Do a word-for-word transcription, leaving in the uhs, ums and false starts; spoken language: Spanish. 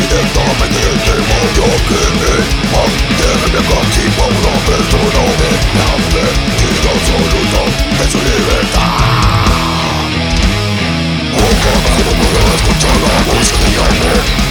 Directamente del demonio que me mantiene cautivo a una persona de la mentira absoluta de su libertad. Nunca más puedo escuchar la voz que llame.